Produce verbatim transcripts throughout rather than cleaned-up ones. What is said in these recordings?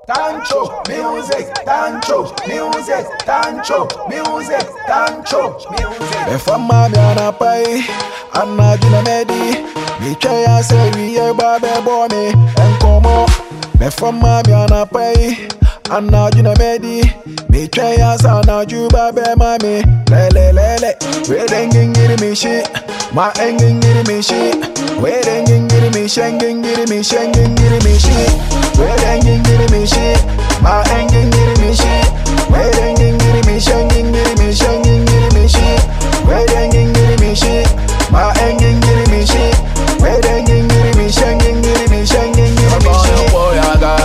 Tancho, music, Tancho, music, Tancho, music, Tancho, music. If I'm a man, pay, I'm not gonna medi. Me try and say we are baby bonnie and come on. If I'm a man, pay, I'm not gonna medi. Me try and say now you baby mommy. Le le le le, we dinging get me shit. My engine get me shit. We dinging get me shanging get me shanging get me shit. We dinging get me shit. My engine get me shit. We dinging get me shanging get me shanging get me shit. We dinging get me shit. My engine get me shit. We dinging get me shanging get me shanging get me shit. Poyaga,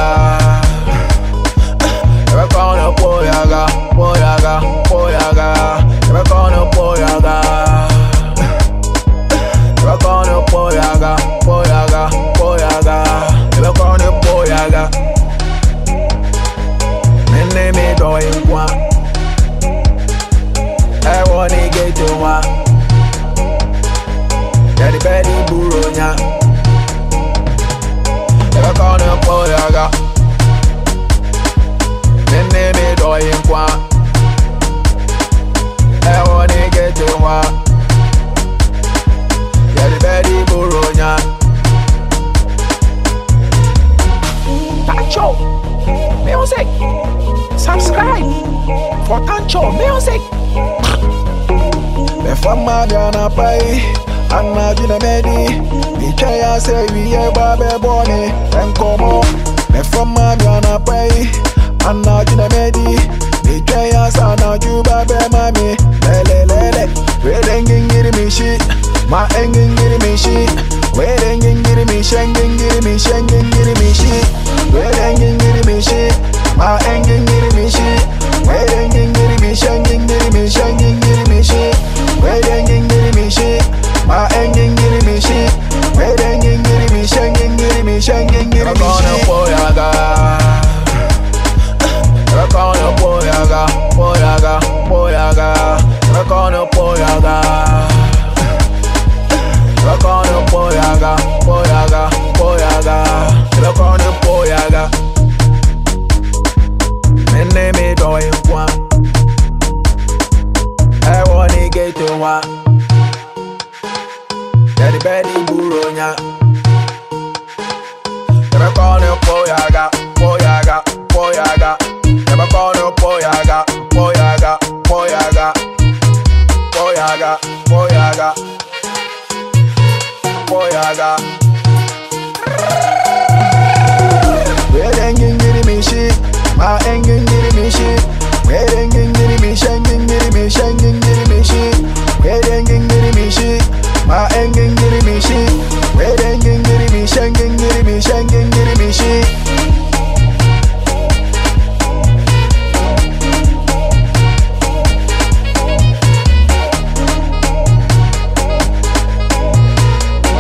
ever gonna poyaga, poyaga, poyaga, ever gonna poyaga. Poyaga, poyaga, poyaga, ever gonna poyaga. Men name me doing one. I wanna get to one. Yeah, the belly buronya. Ever gonna poyaga. Men name me doing one. I wanna get to one. Very Buronya. Tancho, music. Subscribe for Tancho, music. If I'm a man, pay, I'm not gonna medi. Me try and say we are baby bonnie and come on. If I'm a man, pay, I'm not gonna medi. Me try and say now you baby mommy. Le le le le, we dinging get me shit. My engine get me shit. Wait engine get me shangin get me shangin get me shit. Wait engine get me shit. My engine get me shit. Wait engine get me shangin get me shangin get me shit. Wait engine get me shit. My engine get me shit. Wait engine get me shangin get me shangin get me shit. Poyaga, ever gonna poyaga, poyaga, poyaga, ever gonna poyaga. Ever gonna poyaga, poyaga, poyaga, ever gonna poyaga. Men name me doing one. I wanna get to one. Yeah, the belly buronya. Ever gonna poyaga, poyaga, poyaga, ever gonna poyaga, poyaga, poyaga, poyaga, poyaga. Poyaga. We dinging get me shit. My engine get me shit. We dinging get me shangin get me shangin get me shit. We dinging get me shit. My engine get me shit. We dinging get me shangin get me shangin get me shit.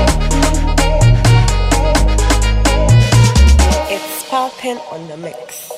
Popping on the mix.